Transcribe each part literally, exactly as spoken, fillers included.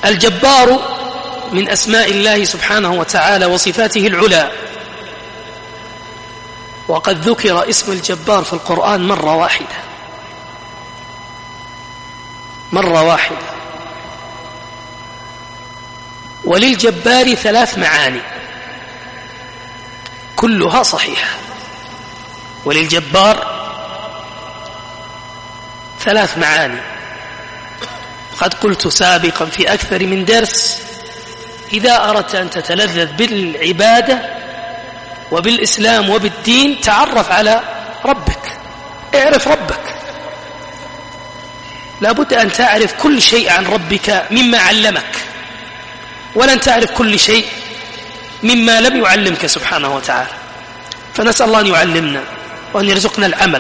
الجبار من أسماء الله سبحانه وتعالى وصفاته العلى، وقد ذكر اسم الجبار في القرآن مرة واحدة مرة واحدة وللجبار ثلاث معاني كلها صحيحة. وللجبار ثلاث معاني. قد قلت سابقا في أكثر من درس: إذا أردت أن تتلذذ بالعبادة وبالإسلام وبالدين تعرف على ربك، اعرف ربك. لابد أن تعرف كل شيء عن ربك مما علمك، ولن تعرف كل شيء مما لم يعلمك سبحانه وتعالى. فنسأل الله أن يعلمنا وأن يرزقنا العمل.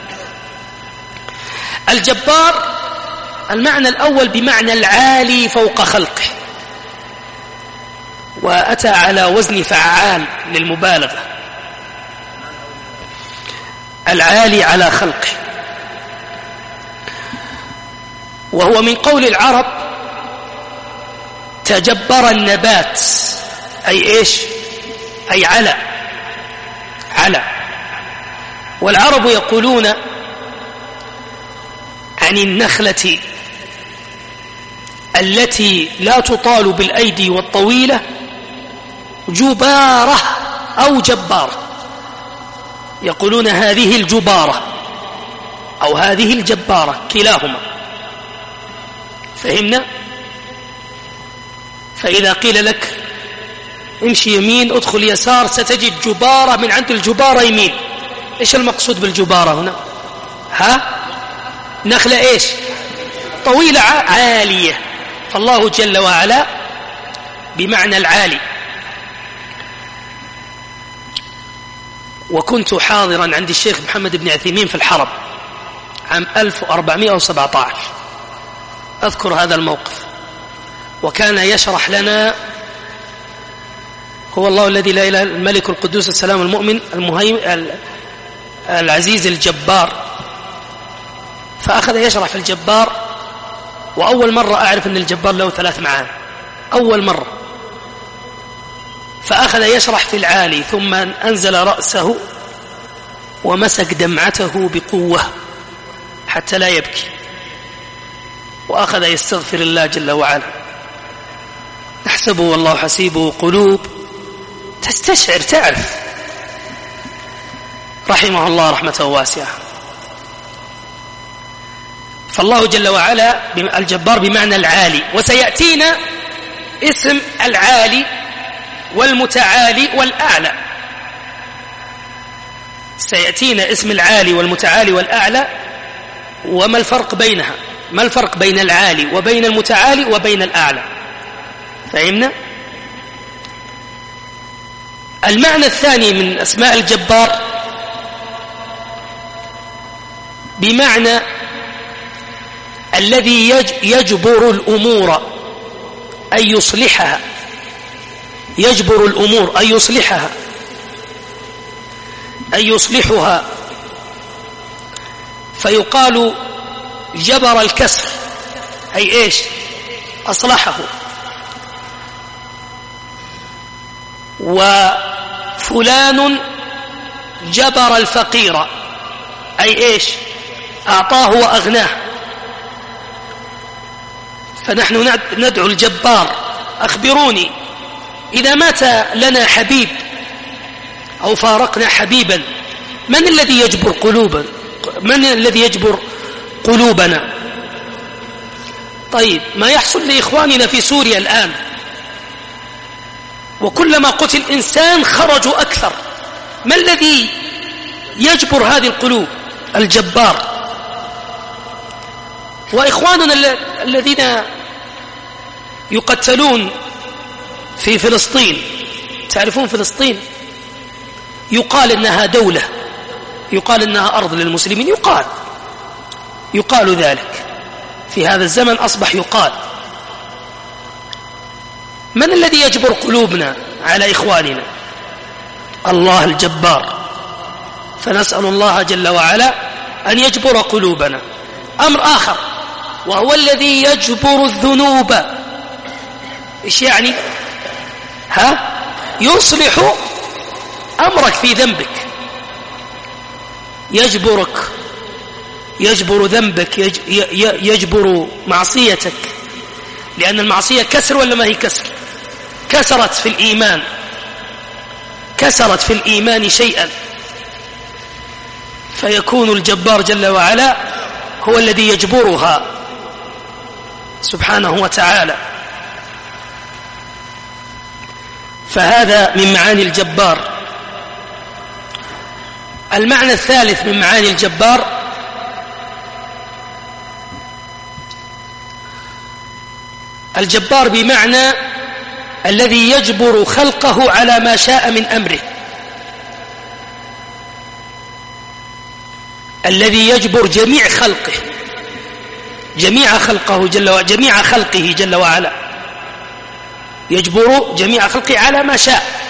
الجبار المعنى الأول بمعنى العالي فوق خلقه، وأتى على وزن فعال للمبالغة، العالي على خلقه. وهو من قول العرب تجبر النبات، أي إيش؟ أي على على. والعرب يقولون عن النخلة التي لا تطال بالأيدي والطويلة جبارة أو جبارة، يقولون هذه الجبارة أو هذه الجبارة، كلاهما. فهمنا؟ فإذا قيل لك امشي يمين ادخل يسار ستجد جبارة من عند الجبارة يمين، ايش المقصود بالجبارة هنا؟ ها؟ نخلة ايش؟ طويلة عالية. فالله جل وعلا بمعنى العالي. وكنت حاضرا عند الشيخ محمد بن عثيمين في الحرم عام ألف وأربعمائة وسبعة عشر، أذكر هذا الموقف. وكان يشرح لنا هو الله الذي لا إله إلا الملك القدوس السلام المؤمن المهيمن العزيز الجبار. فأخذ يشرح في الجبار، وأول مرة أعرف أن الجبار له ثلاث معاني، أول مرة. فأخذ يشرح في العالي، ثم أنزل رأسه ومسك دمعته بقوة حتى لا يبكي، وأخذ يستغفر الله جل وعلا. نحسبه والله حسيبه قلوب، تستشعر تعرف. رحمه الله رحمة واسعة. فالله جل وعلا الجبار بمعنى العالي. وسيأتينا اسم العالي والمتعالي والأعلى، سيأتينا اسم العالي والمتعالي والأعلى، وما الفرق بينها؟ ما الفرق بين العالي وبين المتعالي وبين الأعلى؟ فهمنا؟ المعنى الثاني من أسماء الجبار بمعنى الذي يجبر الأمور أي يصلحها، يجبر الأمور أي يصلحها أي يصلحها. فيقال جبر الكسر أي إيش؟ أصلحه. وفلان جبر الفقير أي إيش؟ أعطاه وأغناه. فنحن ندعو الجبار: أخبروني إذا مات لنا حبيب أو فارقنا حبيبا، من الذي يجبر قلوبا؟ من الذي يجبر قلوبنا؟ طيب، ما يحصل لإخواننا في سوريا الآن، وكلما قتل إنسان خرجوا أكثر، ما الذي يجبر هذه القلوب؟ الجبار. وإخواننا الذين يقتلون في فلسطين، تعرفون فلسطين يقال إنها دولة، يقال إنها أرض للمسلمين، يقال يقال ذلك في هذا الزمن، أصبح يقال. من الذي يجبر قلوبنا على إخواننا؟ الله الجبار. فنسأل الله جل وعلا أن يجبر قلوبنا. أمر آخر، وهو الذي يجبر الذنوب إيش يعني؟ ها؟ يصلح أمرك في ذنبك، يجبرك، يجبر ذنبك، يجبر معصيتك، لأن المعصية كسر ولا ما هي كسر؟ كسرت في الإيمان، كسرت في الإيمان شيئا، فيكون الجبار جل وعلا هو الذي يجبرها سبحانه وتعالى. فهذا من معاني الجبار. المعنى الثالث من معاني الجبار الجبار بمعنى الذي يجبر خلقه على ما شاء من أمره، الذي يجبر جميع خلقه، جميع خلقه جل وعلا، جميع خلقه جل وعلا، يجبر جميع خلقه على ما شاء.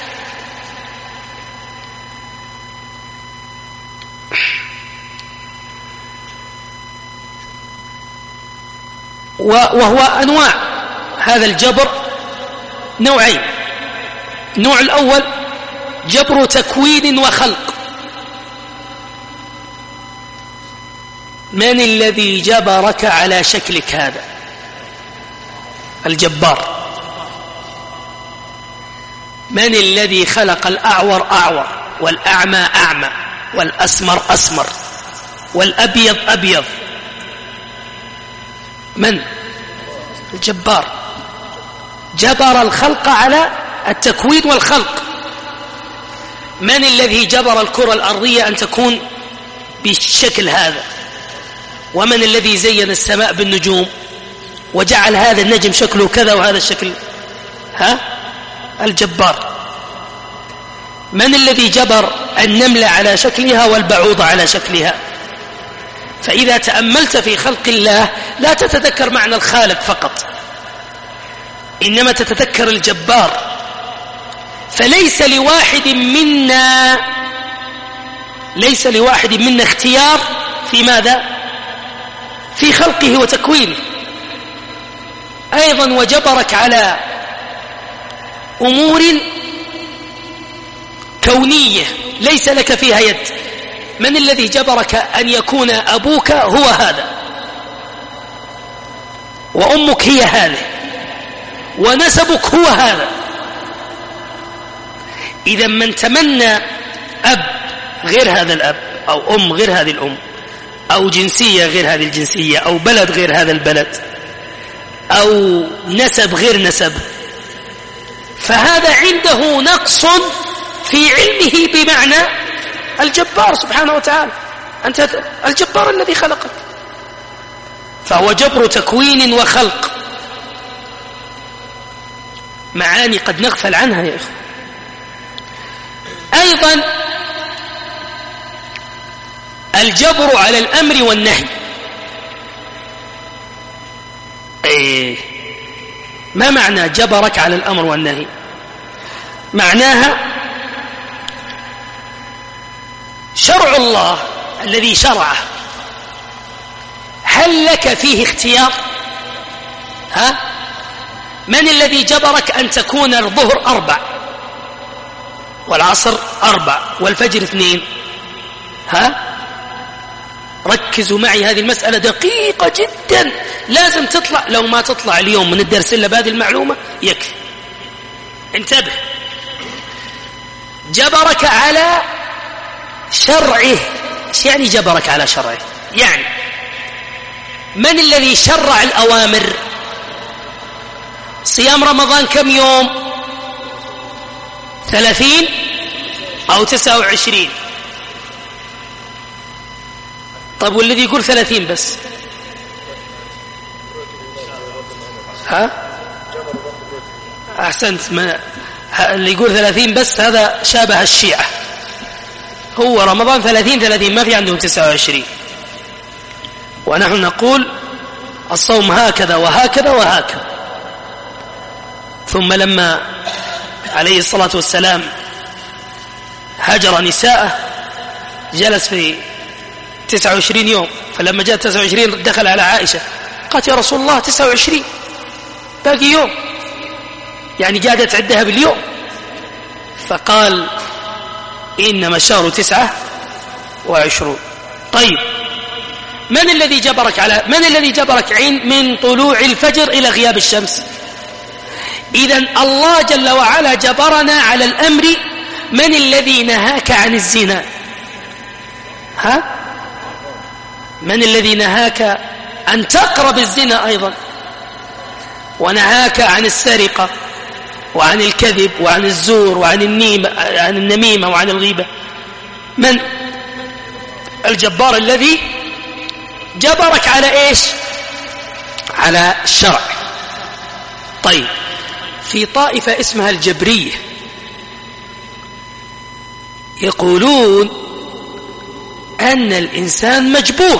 وهو أنواع هذا الجبر نوعين. النوع الأول جبر تكوين وخلق. من الذي جبرك على شكلك هذا؟ الجبار. من الذي خلق الأعور أعور والأعمى أعمى والأسمر أسمر والأبيض أبيض؟ من؟ الجبار. جبر الخلق على التكوين والخلق. من الذي جبر الكرة الأرضية أن تكون بالشكل هذا؟ ومن الذي زين السماء بالنجوم وجعل هذا النجم شكله كذا وهذا الشكل؟ ها؟ الجبار. من الذي جبر النملة على شكلها والبعوضة على شكلها؟ فإذا تأملت في خلق الله لا تتذكر معنى الخالق فقط، إنما تتذكر الجبار. فليس لواحد منا ليس لواحد منا اختيار في ماذا؟ في خلقه وتكوينه. أيضا وجبرك على أمور كونية ليس لك فيها يد. من الذي جبرك أن يكون أبوك هو هذا وأمك هي هذه ونسبك هو هذا؟ إذا من تمنى أب غير هذا الأب أو أم غير هذه الأم أو جنسية غير هذه الجنسية أو بلد غير هذا البلد أو نسب غير نسب، فهذا عنده نقص في علمه بمعنى الجبار سبحانه وتعالى. أنت الجبار الذي خلقك، فهو جبر تكوين وخلق، معاني قد نغفل عنها يا إخوة. أيضا الجبر على الأمر والنهي. إيه ما معنى جبرك على الأمر والنهي؟ معناها شرع الله الذي شرعه هل لك فيه اختيار؟ ها؟ من الذي جبرك أن تكون الظهر أربع والعصر أربع والفجر اثنين؟ ها؟ ركزوا معي، هذه المسألة دقيقة جدا، لازم تطلع. لو ما تطلع اليوم من الدرس إلا بهذه المعلومة يكفي. انتبه. جبرك على شرعه. ايش يعني جبرك على شرعه؟ يعني من الذي شرع الأوامر؟ صيام رمضان كم يوم؟ ثلاثين أو تسعة وعشرين؟ طيب والذي يقول ثلاثين بس؟ ها؟ أحسنت. ما اللي يقول ثلاثين بس هذا شابه الشيعة. هو رمضان ثلاثين ثلاثين، ما في عندهم تسعة وعشرين. ونحن نقول الصوم هكذا وهكذا وهكذا. ثم لما عليه الصلاة والسلام هجر نساءه جلس في تسعة وعشرين يوم، فلما جاء تسعة وعشرين دخل على عائشة قالت يا رسول الله تسعة وعشرين باقي يوم. يعني قاعدة تعدها باليوم. فقال إنما الشهر تسعة وعشرون. طيب من الذي جبرك على من الذي جبرك عين من طلوع الفجر إلى غياب الشمس؟ إذن الله جل وعلا جبرنا على الأمر. من الذي نهاك عن الزنا؟ ها؟ من الذي نهاك أن تقرب الزنا أيضا؟ ونهاك عن السرقة وعن الكذب وعن الزور وعن النيمة عن النميمة وعن الغيبة. من؟ الجبار الذي جبرك على إيش؟ على الشرع. طيب في طائفة اسمها الجبرية يقولون أن الإنسان مجبور،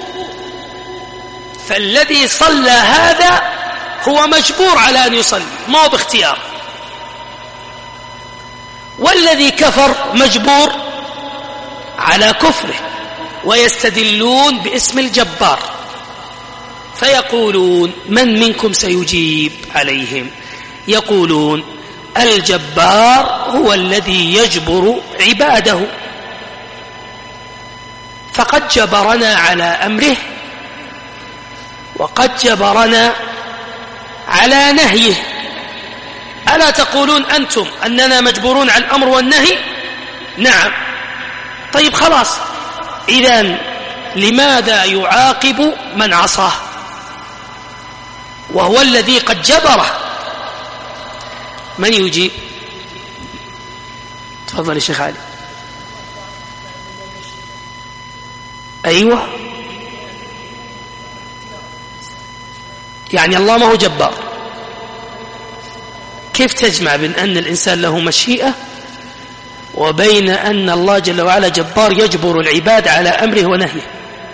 فالذي صلى هذا هو مجبور على أن يصلي ما هو باختيار، والذي كفر مجبور على كفره، ويستدلون باسم الجبار. فيقولون من منكم سيجيب عليهم؟ يقولون الجبار هو الذي يجبر عباده، فقد جبرنا على أمره وقد جبرنا على نهيه. ألا تقولون أنتم أننا مجبورون على الأمر والنهي؟ نعم. طيب خلاص، إذن لماذا يعاقب من عصاه وهو الذي قد جبره؟ من يجيب؟ تفضل يا شيخ علي. أيوة، يعني الله ما هو جبار. كيف تجمع بين أن الإنسان له مشيئة وبين أن الله جل وعلا جبار يجبر العباد على أمره ونهيه؟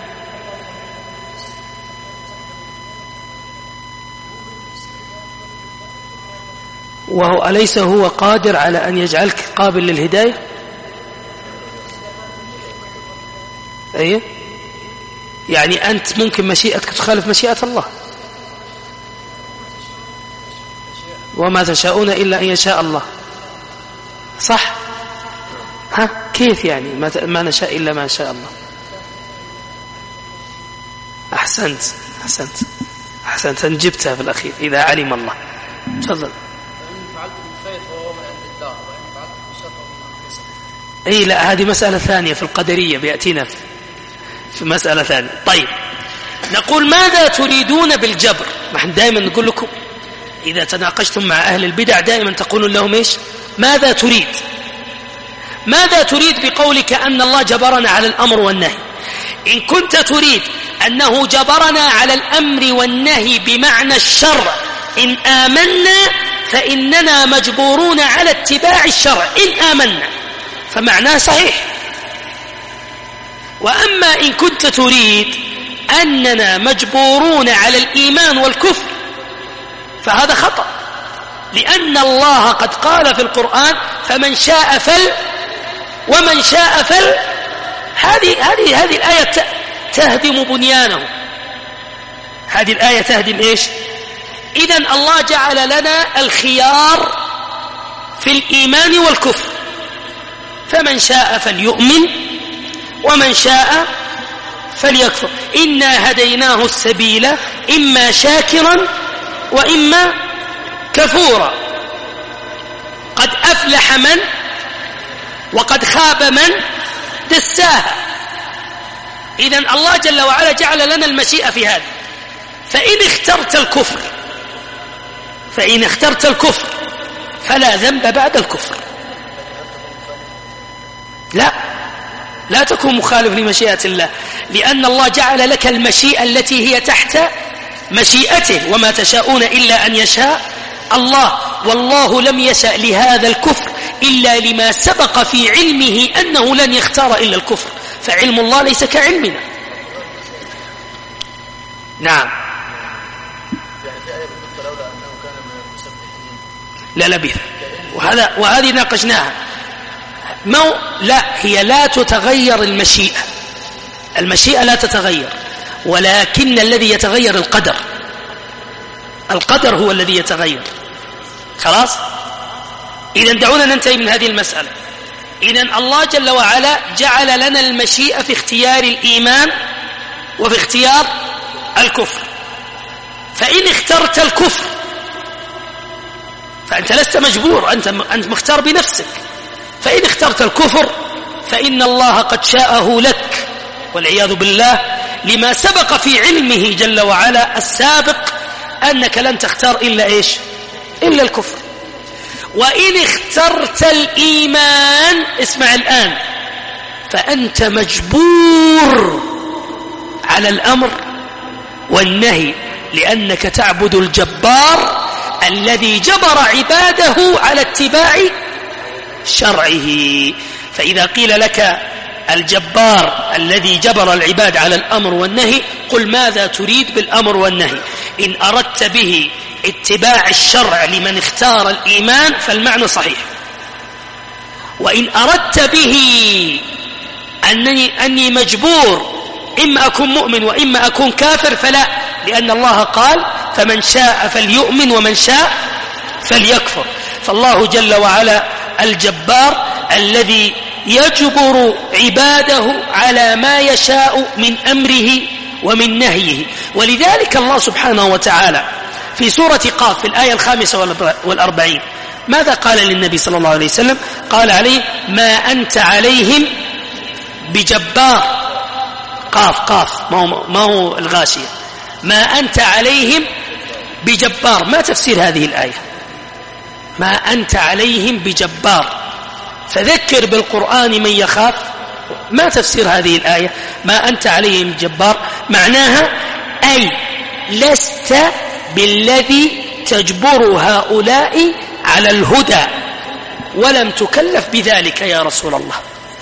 وهو أليس هو قادر على أن يجعلك قابل للهداية؟ أيه؟ يعني أنت ممكن مشيئتك تخالف مشيئة الله، وما تشاءون إلا أن يشاء الله، صح؟ ها كيف يعني ما نشاء إلا ما شاء الله؟ أحسنت أحسنت أحسنت أن جبتها في الأخير، إذا علم الله. تفضل. أي لا، هذه مسألة ثانية في القدرية بيأتينا في مسألة ثانية. طيب نقول ماذا تريدون بالجبر؟ نحن دائما نقول لكم إذا تناقشتم مع أهل البدع دائما تقولون لهم إيش؟ ماذا تريد؟ ماذا تريد بقولك أن الله جبرنا على الأمر والنهي؟ إن كنت تريد أنه جبرنا على الأمر والنهي بمعنى الشرع، إن آمنا فإننا مجبورون على اتباع الشرع إن آمنا، فمعناه صحيح. وأما إن كنت تريد أننا مجبورون على الإيمان والكفر فهذا خطأ، لأن الله قد قال في القرآن فمن شاء فل ومن شاء فل. هذه هذه هذه الآية تهدم بنيانه، هذه الآية تهدم إيش؟ إذن الله جعل لنا الخيار في الإيمان والكفر، فمن شاء فليؤمن ومن شاء فليكفر. إنا هديناه السبيل إما شاكرا وإما كفورا. قد أفلح من وقد خاب من دساها. إذن الله جل وعلا جعل لنا المشيئة في هذا. فإن اخترت الكفر فإن اخترت الكفر فلا ذنب بعد الكفر. لا لا تكون مخالف لمشيئة الله، لأن الله جعل لك المشيئة التي هي تحت مشيئته، وما تشاءون إلا أن يشاء الله. والله لم يشأ لهذا الكفر إلا لما سبق في علمه أنه لن يختار إلا الكفر، فعلم الله ليس كعلمنا. نعم. لا لبث، وهذا وهذه ناقشناها. مو لا هي لا تتغير المشيئة، المشيئة لا تتغير، ولكن الذي يتغير القدر. القدر هو الذي يتغير. خلاص. إذن دعونا ننتهي من هذه المسألة. إذن الله جل وعلا جعل لنا المشيئة في اختيار الإيمان وفي اختيار الكفر. فإن اخترت الكفر فأنت لست مجبور، أنت أنت مختار بنفسك. فإن اخترت الكفر فإن الله قد شاءه لك والعياذ بالله، لما سبق في علمه جل وعلا السابق أنك لن تختار إلا إيش؟ إلا الكفر. وإن اخترت الإيمان، اسمع الآن، فأنت مجبور على الأمر والنهي، لأنك تعبد الجبار الذي جبر عباده على اتباع شرعه. فإذا قيل لك الجبار الذي جبر العباد على الأمر والنهي، قل ماذا تريد بالأمر والنهي؟ إن أردت به اتباع الشرع لمن اختار الإيمان فالمعنى صحيح، وإن أردت به أنني, أني مجبور إما أكون مؤمن وإما أكون كافر فلا، لأن الله قال فمن شاء فليؤمن ومن شاء فليكفر. فالله جل وعلا الجبار الذي يجبر عباده على ما يشاء من أمره ومن نهيه. ولذلك الله سبحانه وتعالى في سورة قاف في الآية الخامسة والأربعين ماذا قال للنبي صلى الله عليه وسلم؟ قال عليه ما أنت عليهم بجبار. قاف قاف ما هو, ما هو الغاشية. ما أنت عليهم بجبار. ما تفسير هذه الآية؟ ما أنت عليهم بجبار. فذكر بالقرآن من يخاف. ما تفسير هذه الآية ما أنت عليهم بجبار؟ معناها أي لست بالذي تجبر هؤلاء على الهدى، ولم تكلف بذلك يا رسول الله.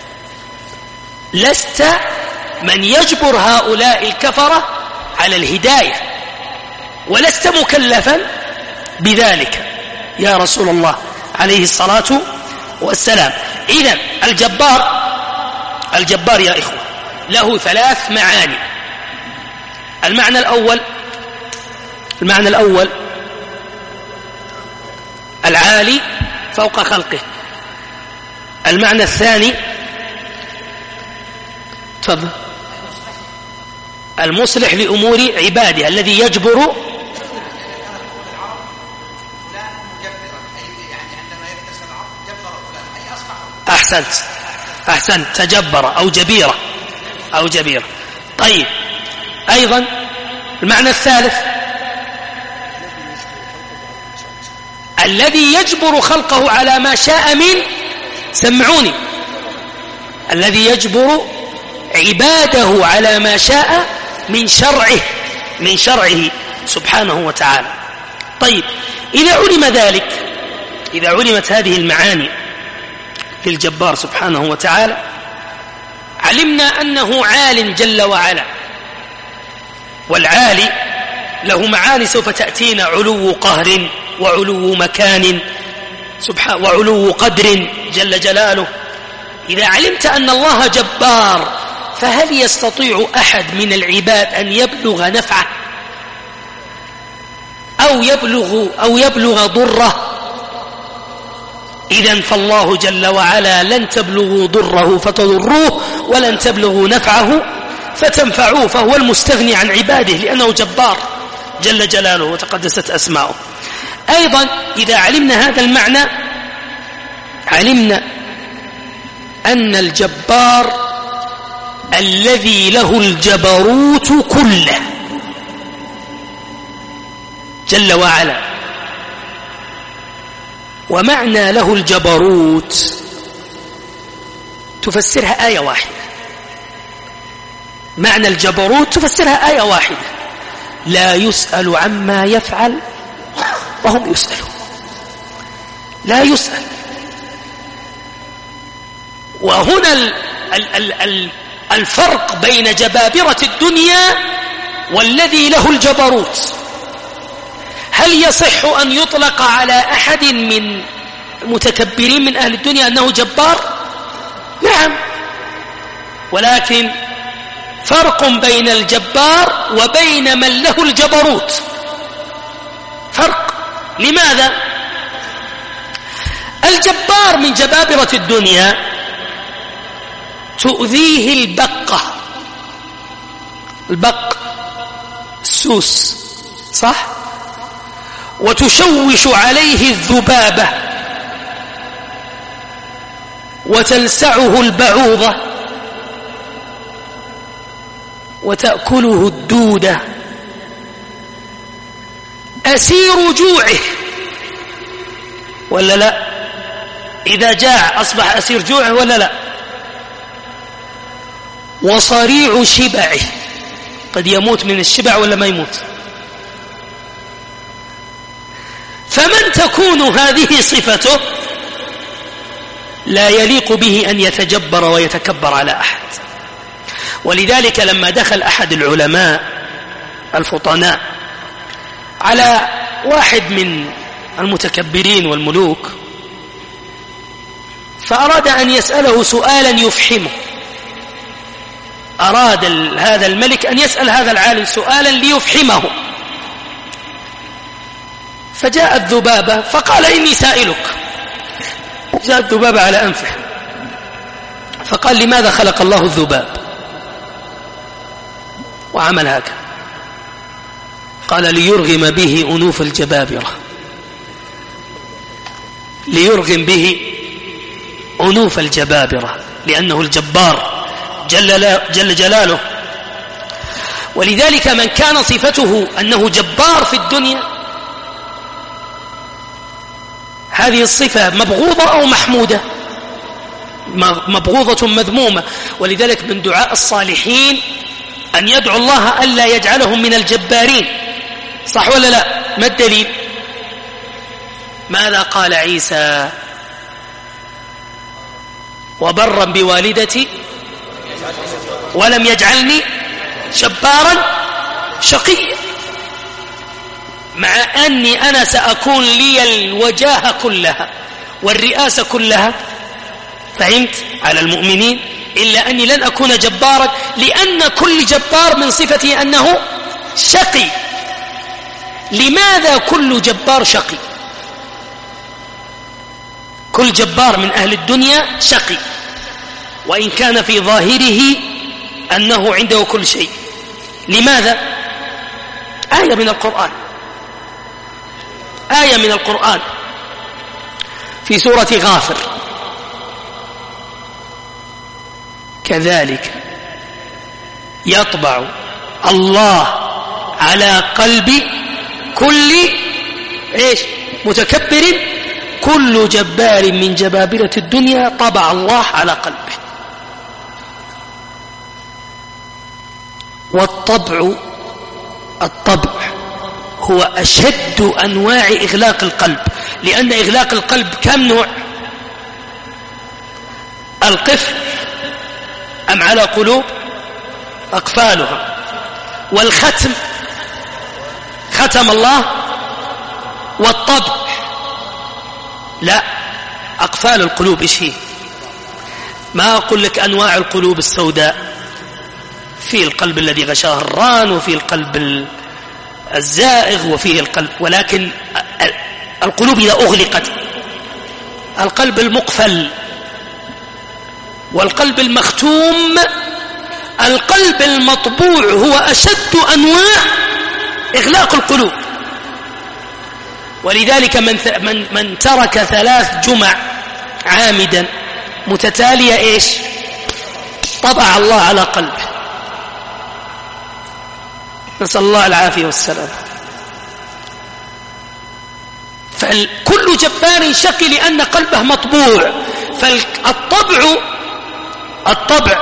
لست من يجبر هؤلاء الكفرة على الهداية، ولست مكلفا بذلك يا رسول الله عليه الصلاة والسلام. إذن الجبار الجبار يا إخوة له ثلاث معاني. المعنى الأول المعنى الأول العالي فوق خلقه. المعنى الثاني تفضل المصلح لأمور عباده الذي يجبر. أحسنت أحسنت تجبر أو جبيرة أو جبيرة. طيب أيضا المعنى الثالث الذي يجبر خلقه على ما شاء من سمعوني الذي يجبر عباده على ما شاء من شرعه من شرعه سبحانه وتعالى. طيب إذا علم ذلك، إذا علمت هذه المعاني للجبار سبحانه وتعالى، علمنا أنه عال جل وعلا، والعالي له معاني سوف تأتينا: علو قهر وعلو مكان سبحانه وعلو قدر جل جلاله. إذا علمت أن الله جبار، فهل يستطيع أحد من العباد أن يبلغ نفعه أو يبلغ أو يبلغ ضره؟ إذن فالله جل وعلا لن تبلغوا ضره فتضروه، ولن تبلغوا نفعه فتنفعوه، فهو المستغني عن عباده لأنه جبار جل جلاله وتقدست أسماؤه. أيضا إذا علمنا هذا المعنى علمنا أن الجبار الذي له الجبروت كله جل وعلا. ومعنى له الجبروت تفسرها آية واحدة. معنى الجبروت تفسرها آية واحدة: لا يسأل عما يفعل وهم يسألون. لا يسأل. وهنا ال ال ال ال الفرق بين جبابرة الدنيا والذي له الجبروت. هل يصح أن يطلق على أحد من متكبرين من أهل الدنيا أنه جبار؟ نعم، ولكن فرق بين الجبار وبين من له الجبروت. فرق. لماذا؟ الجبار من جبابرة الدنيا تؤذيه البقة، البق السوس صح، وتشوش عليه الذبابة، وتلسعه البعوضة، وتأكله الدودة. أسير جوعه ولا لا؟ إذا جاع أصبح أسير جوعه ولا لا؟ وصريع شبعه، قد يموت من الشبع ولا ما يموت. فمن تكون هذه صفته لا يليق به أن يتجبر ويتكبر على أحد. ولذلك لما دخل أحد العلماء الفطناء على واحد من المتكبرين والملوك فأراد أن يسأله سؤالا يفحمه، أراد هذا الملك أن يسأل هذا العالم سؤالا ليفحمه، فجاءت ذبابة فقال إني سائلك. جاءت ذبابة على أنفه فقال لماذا خلق الله الذباب؟ وعمل هكذا، قال ليرغم به أنوف الجبابرة، ليرغم به أنوف الجبابرة، لأنه الجبار جل, جل جلاله. ولذلك من كان صفته أنه جبار في الدنيا هذه الصفة مبغوضة أو محمودة؟ مبغوضة مذمومة. ولذلك من دعاء الصالحين أن يدعو الله ألا يجعلهم من الجبارين، صح ولا لا؟ ما الدليل؟ ماذا قال عيسى؟ وبرا بوالدتي ولم يجعلني جبارا شقيا، مع أني أنا سأكون لي الوجاهة كلها والرئاسة كلها، فهمت، على المؤمنين، إلا أني لن أكون جبارا، لأن كل جبار من صفته أنه شقي. لماذا كل جبار شقي؟ كل جبار من أهل الدنيا شقي، وإن كان في ظاهره أنه عنده كل شيء. لماذا؟ آية من القرآن، آية من القرآن في سورة غافر: كذلك يطبع الله على قلب كل إيش متكبر، كل جبار من جبابرة الدنيا طبع الله على قلبه. والطبع الطبع هو أشد أنواع إغلاق القلب، لأن إغلاق القلب كم نوع؟ القفل أم على قلوب أقفالها، والختم ختم الله، والطبع لا، أقفال القلوب إيش هي؟ ما أقول لك أنواع القلوب السوداء، في القلب الذي غشاه الران، وفي القلب الزائغ، وفيه القلب، ولكن القلوب إذا أغلقت، القلب المقفل والقلب المختوم، القلب المطبوع هو أشد أنواع إغلاق القلوب. ولذلك من من من ترك ثلاث جمع عامدا متتالية إيش؟ طبع الله على قلبه، نسأل الله العافية والسلام. فكل جبار شقي لأن قلبه مطبوع. فالطبع الطبع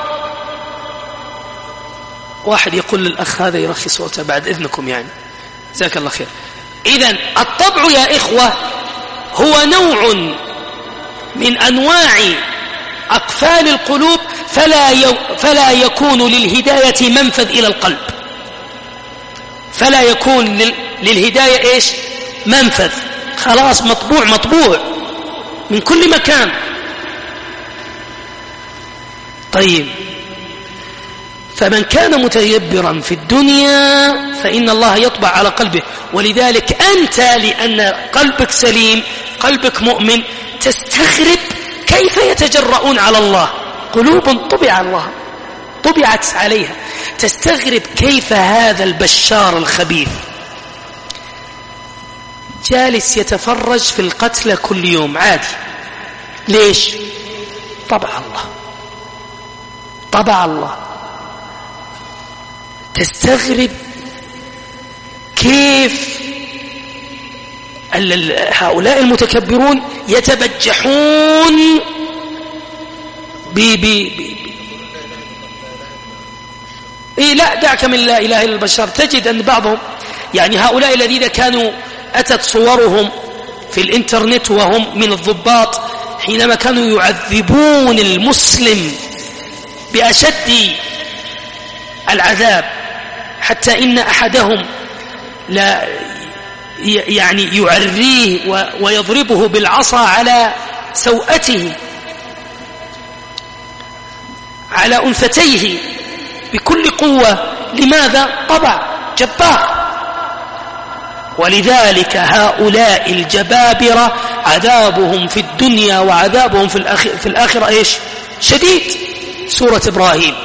واحد يقول للأخ هذا يرخي صوته بعد إذنكم، يعني جزاك الله خير. إذن الطبع يا إخوة هو نوع من أنواع أقفال القلوب، فلا فلا يكون للهداية منفذ إلى القلب، فلا يكون للهداية إيش؟ منفذ، خلاص مطبوع مطبوع من كل مكان. طيب، فمن كان متجبرا في الدنيا فإن الله يطبع على قلبه. ولذلك أنت لأن قلبك سليم، قلبك مؤمن، تستغرب كيف يتجرؤون على الله، قلوب طبع الله طبعت عليها، تستغرب كيف هذا البشار الخبيث جالس يتفرج في القتلى كل يوم عادي. ليش؟ طبع الله، طبع الله. تستغرب كيف هؤلاء المتكبرون يتبجحون ب ب ب إيه لا دعك من لا إله إلا البشر. تجد أن بعضهم يعني هؤلاء الذين كانوا أتت صورهم في الإنترنت وهم من الضباط حينما كانوا يعذبون المسلم بأشد العذاب، حتى إن أحدهم لا يعني يعريه ويضربه بالعصا على سوءته على أنفتيه بكل قوة. لماذا؟ طبع جبار. ولذلك هؤلاء الجبابرة عذابهم في الدنيا وعذابهم في الآخرة, في الآخرة إيش؟ شديد. سورة إبراهيم،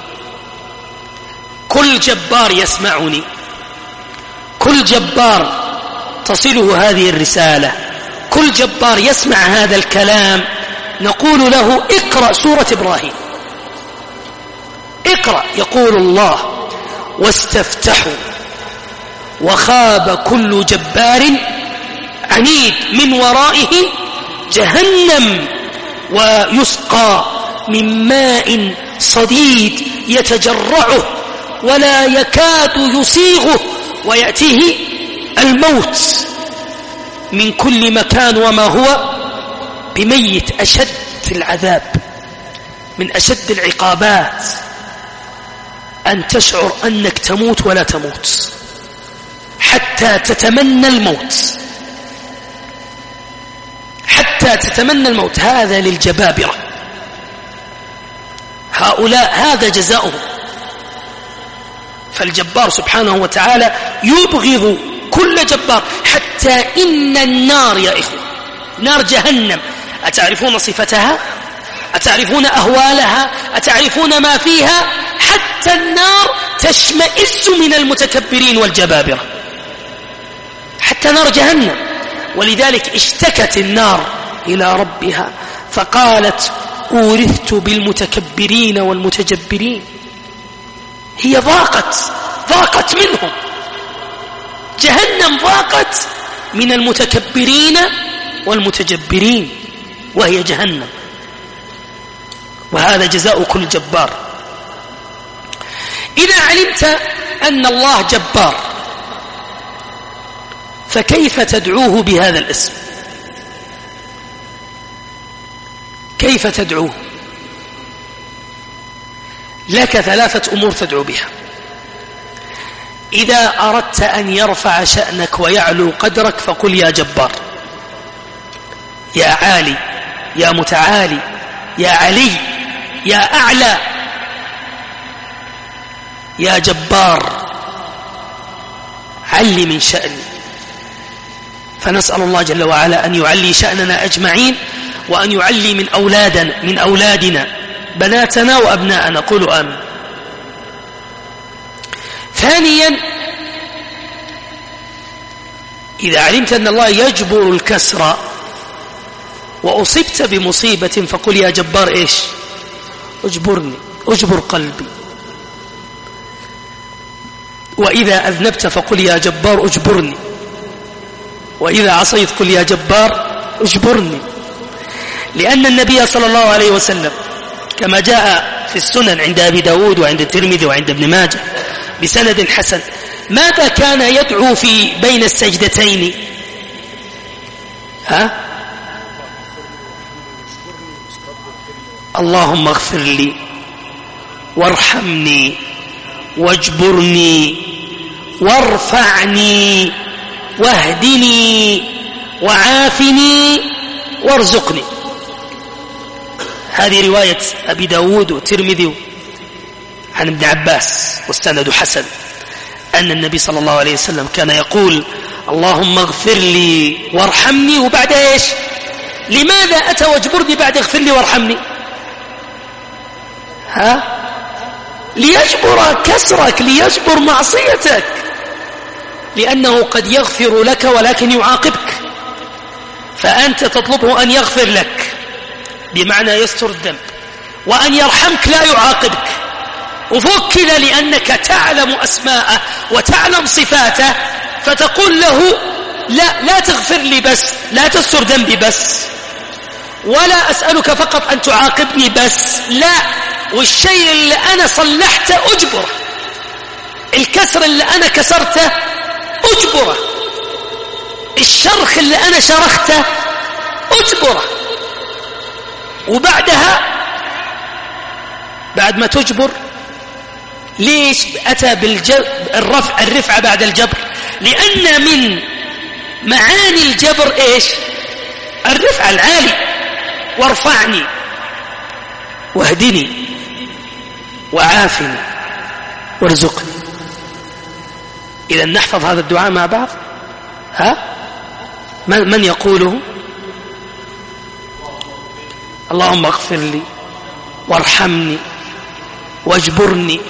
كل جبار يسمعني، كل جبار تصله هذه الرسالة، كل جبار يسمع هذا الكلام نقول له اقرأ سورة إبراهيم، اقرأ. يقول الله: واستفتحوا وخاب كل جبار عنيد من ورائه جهنم ويسقى من ماء صديد يتجرعه ولا يكاد يسيغه ويأتيه الموت من كل مكان وما هو بميت. أشد العذاب، من أشد العقابات أن تشعر أنك تموت ولا تموت حتى تتمنى الموت، حتى تتمنى الموت. هذا للجبابرة، هؤلاء هذا جزاؤهم. فالجبار سبحانه وتعالى يبغض كل جبار، حتى إن النار يا إخوة، نار جهنم، أتعرفون صفتها؟ أتعرفون أهوالها؟ أتعرفون ما فيها؟ حتى النار تشمئز من المتكبرين والجبابرة، حتى نار جهنم. ولذلك اشتكت النار إلى ربها فقالت: أورثت بالمتكبرين والمتجبرين. هي ضاقت ضاقت منهم، جهنم ضاقت من المتكبرين والمتجبرين، وهي جهنم. وهذا جزاء كل جبار. إذا علمت أن الله جبار فكيف تدعوه بهذا الاسم؟ كيف تدعوه؟ لك ثلاثة أمور تدعو بها. إذا أردت أن يرفع شأنك ويعلو قدرك فقل: يا جبار، يا عالي، يا متعالي، يا علي، يا أعلى، يا جبار علي من شأني. فنسأل الله جل وعلا أن يعلي شأننا أجمعين، وأن يعلي من أولادنا من أولادنا بناتنا وأبناءنا. قولوا آمين. ثانيا، إذا علمت أن الله يجبر الكسر وأصبت بمصيبة فقل: يا جبار إيش؟ اجبرني، اجبر قلبي. وإذا أذنبت فقل: يا جبار اجبرني. وإذا عصيت قل: يا جبار اجبرني. لأن النبي صلى الله عليه وسلم كما جاء في السنن عند أبي داود وعند الترمذي وعند ابن ماجه بسند حسن، ماذا كان يدعو في بين السجدتين؟ ها؟ اللهم اغفر لي وارحمني واجبرني وارفعني واهدني وعافني وارزقني. هذه رواية أبي داود والترمذي عن ابن عباس والسند حسن، أن النبي صلى الله عليه وسلم كان يقول: اللهم اغفر لي وارحمني، وبعد إيش؟ لماذا أتى واجبرني بعد اغفر لي وارحمني؟ ها؟ ليجبر كسرك، ليجبر معصيتك، لأنه قد يغفر لك ولكن يعاقبك، فأنت تطلبه أن يغفر لك بمعنى يستر الذنب، وأن يرحمك لا يعاقبك. وفوق كذا لأنك تعلم أسماءه وتعلم صفاته، فتقول له لا لا تغفر لي بس، لا تستر ذنبي بس، ولا أسألك فقط أن تعاقبني بس، لا، والشيء اللي أنا صلحته أجبره، الكسر اللي أنا كسرته أجبره، الشرخ اللي أنا شرخته أجبره. وبعدها بعد ما تجبر، ليش أتى بالرفع الرفعة بعد الجبر؟ لأن من معاني الجبر إيش؟ الرفع العالي، وارفعني واهدني وعافني وارزقني. إذا نحفظ هذا الدعاء مع بعض. ها؟ من يقوله؟ اللهم اغفر لي وارحمني واجبرني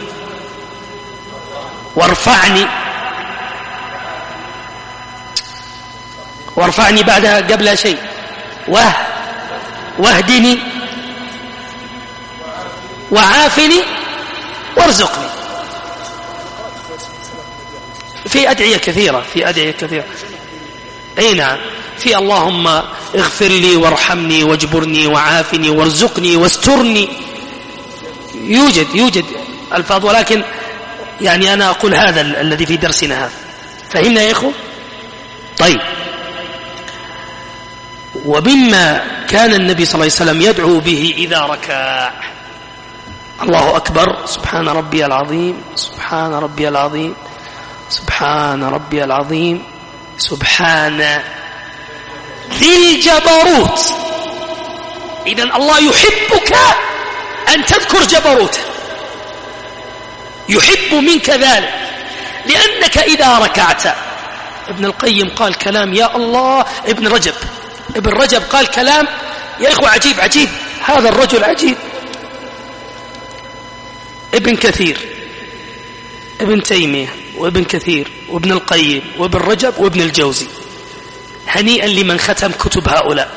وارفعني. وارفعني بعدها قبل شيء، واه واهدني وعافني وارزقني. في أدعية كثيرة، في أدعية كثيرة. أي نعم، في اللهم اغفر لي وارحمني واجبرني وعافني وارزقني واسترني. يوجد يوجد الفاظ، ولكن يعني أنا أقول هذا الذي في درسنا هذا. فهمنا يا إخوة؟ طيب، ومما كان النبي صلى الله عليه وسلم يدعو به إذا ركع: الله أكبر، سبحان ربي العظيم، سبحان ربي العظيم، سبحان ربي العظيم، سبحان ذي الجبروت. إذن الله يحبك أن تذكر جبروته، يحب منك ذلك، لأنك إذا ركعت. ابن القيم قال كلام يا الله، ابن رجب ابن رجب قال كلام يا إخوة عجيب عجيب، هذا الرجل عجيب. ابن كثير، ابن تيمية، وابن كثير، وابن القيم، وابن رجب، وابن الجوزي، هنيئا لمن ختم كتب هؤلاء،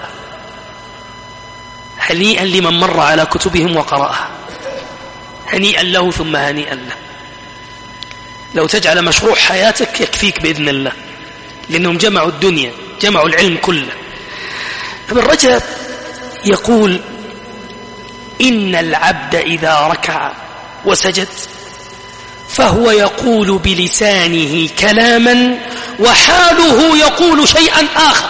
هنيئا لمن مر على كتبهم وقرأها، هنيئا له ثم هنيئا له. لو تجعل مشروع حياتك يكفيك بإذن الله، لأنهم جمعوا الدنيا، جمعوا العلم كله. ابن رجب يقول: إن العبد إذا ركع وسجد فهو يقول بلسانه كلاما وحاله يقول شيئا آخر.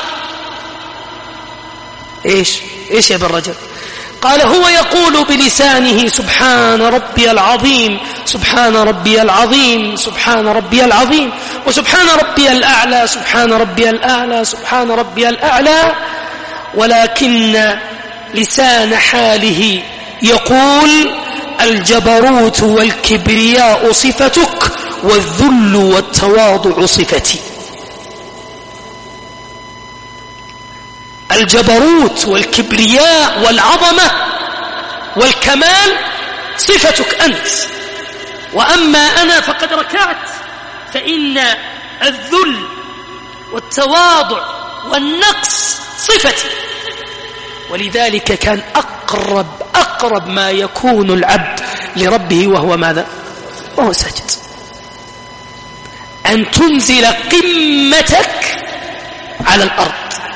إيش إيش يا ابن رجب؟ قال: هو يقول بلسانه سبحان ربي العظيم، سبحان ربي العظيم، سبحان ربي العظيم، وسبحان ربي الأعلى، سبحان ربي الأعلى، سبحان ربي الأعلى، ولكن لسان حاله يقول: الجبروت والكبرياء صفتك، والذل والتواضع صفتي. الجبروت والكبرياء والعظمة والكمال صفتك أنت، وأما أنا فقد ركعت، فإن الذل والتواضع والنقص صفتي. ولذلك كان أقرب أقرب ما يكون العبد لربه وهو ماذا؟ وهو ساجد. أن تنزل قمتك على الأرض،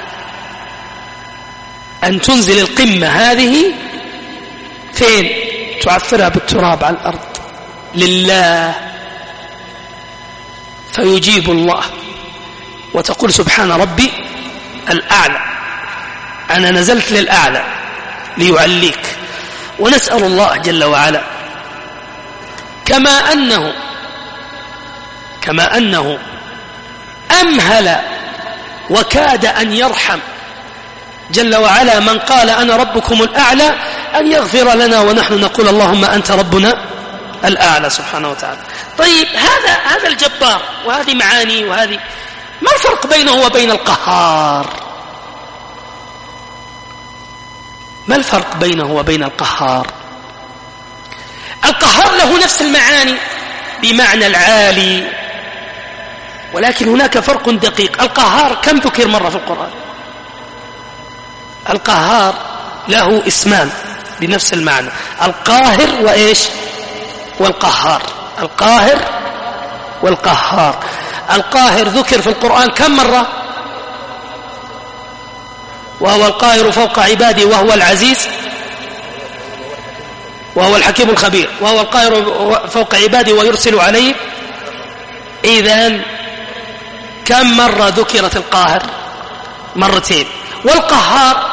أن تنزل القمة هذه فين؟ تعفرها بالتراب على الأرض لله، فيجيب الله وتقول: سبحان ربي الأعلى، أنا نزلت للأعلى ليعليك. ونسأل الله جل وعلا كما أنه كما أنه أمهل وكاد أن يرحم جل وعلا من قال أنا ربكم الأعلى، أن يغفر لنا ونحن نقول اللهم أنت ربنا الأعلى سبحانه وتعالى. طيب، هذا هذا الجبار، وهذه معاني، وهذه ما الفرق بينه وبين القهار؟ ما الفرق بينه وبين القهار؟ القهار له نفس المعاني بمعنى العالي، ولكن هناك فرق دقيق. القهار كم ذكر مرة في القرآن؟ القهار له اسمان بنفس المعنى، القاهر وإيش؟ والقهار. القاهر والقهار. القاهر ذكر في القرآن كم مرة؟ وهو القاهر فوق عباده وهو العزيز وهو الحكيم الخبير، وهو القاهر فوق عباده ويرسل عليه. إذن كم مرة ذكرت القاهر؟ مرتين. والقهار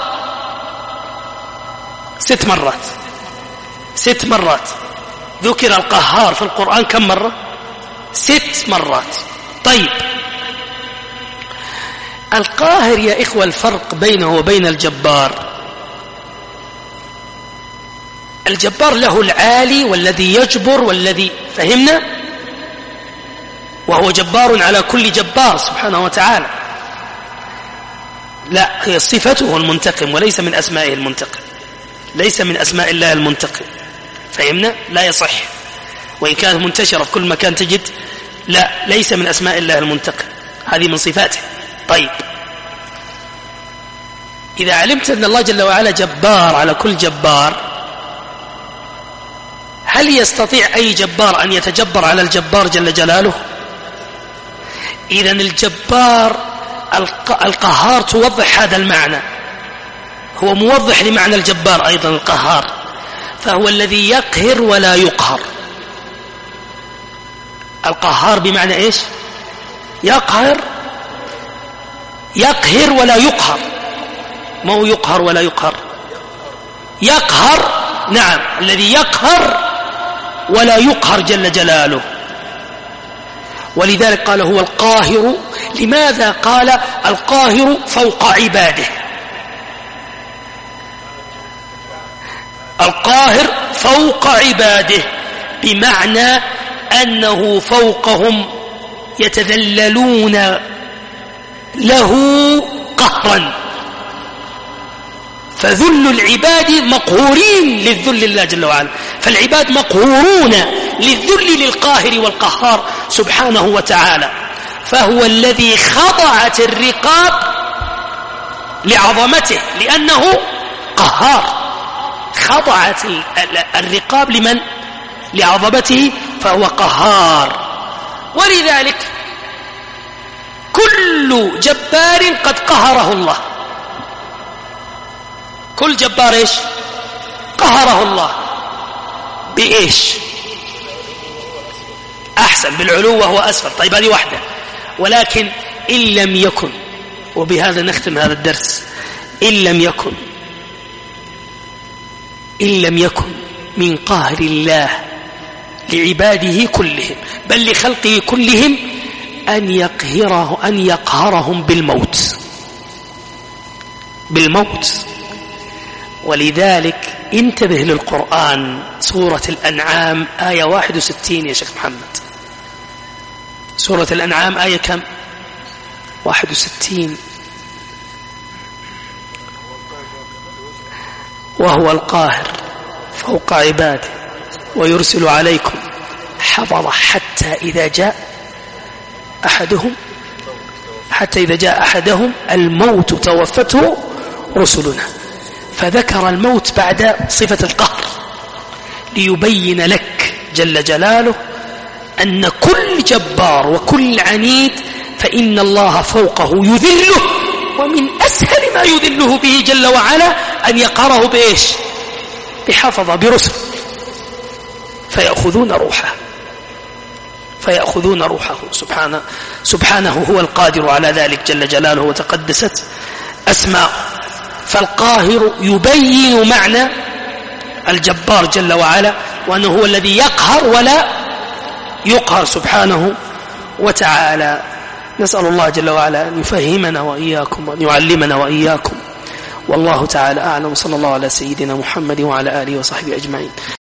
ست مرات. ست مرات ذكر القهار في القرآن كم مرة؟ ست مرات. طيب، القاهر يا إخوة الفرق بينه وبين الجبار. الجبار له العالي والذي يجبر والذي، فهمنا؟ وهو جبار على كل جبار سبحانه وتعالى. لا، هي صفته المنتقم وليس من أسمائه المنتقم، ليس من أسماء الله المنتقم. فهمنا؟ لا يصح، وإن كانت منتشرة في كل مكان تجد، لا، ليس من أسماء الله المنتقم، هذه من صفاته. طيب، إذا علمت أن الله جل وعلا جبار على كل جبار، هل يستطيع أي جبار أن يتجبر على الجبار جل جلاله؟ إذن الجبار القهار توضح هذا المعنى، هو موضح لمعنى الجبار أيضا القهار، فهو الذي يقهر ولا يقهر. القهار بمعنى إيش؟ يقهر، يقهر ولا يقهر. ما هو يقهر ولا يقهر؟ يقهر، نعم، الذي يقهر ولا يقهر جل جلاله. ولذلك قال هو القاهر. لماذا قال القاهر فوق عباده؟ القاهر فوق عباده بمعنى أنه فوقهم يتذللون له قهرا، فذل العباد مقهورين للذل لله جل وعلا، فالعباد مقهورون للذل للقاهر والقهار سبحانه وتعالى. فهو الذي خضعت الرقاب لعظمته لأنه قهار، خضعت الرقاب لمن؟ لعظمته، فهو قهار. ولذلك كل جبار قد قهره الله، كل جبار إيش؟ قهره الله. بإيش؟ أحسن، بالعلو وهو أسفل. طيب، هذه واحدة. ولكن إن لم يكن، وبهذا نختم هذا الدرس، إن لم يكن إن لم يكن من قهر الله لعباده كلهم بل لخلقه كلهم أن يقهره أن يقهرهم بالموت، بالموت. ولذلك انتبه للقرآن، سورة الأنعام آية واحد وستين يا شيخ محمد. سورة الأنعام آية كم؟ واحد وستين. وهو القاهر فوق عباده ويرسل عليكم حفظة حتى إذا جاء أحدهم حتى إذا جاء أحدهم الموت توفته رسلنا. فذكر الموت بعد صفة القهر ليبين لك جل جلاله أن كل جبار وكل عنيد فإن الله فوقه يذله، ومن أسهل ما يذله به جل وعلا أن يقهره بإيش؟ بحفظة، برسل، فيأخذون روحه فيأخذون روحه سبحانه سبحانه هو القادر على ذلك جل جلاله وتقدست أسماءه. فالقاهر يبين معنى الجبار جل وعلا، وأنه هو الذي يقهر ولا يقهر سبحانه وتعالى. نسأل الله جل وعلا أن يفهمنا وإياكم وأن يعلمنا وإياكم، والله تعالى أعلم. صلى الله على سيدنا محمد وعلى آله وصحبه أجمعين.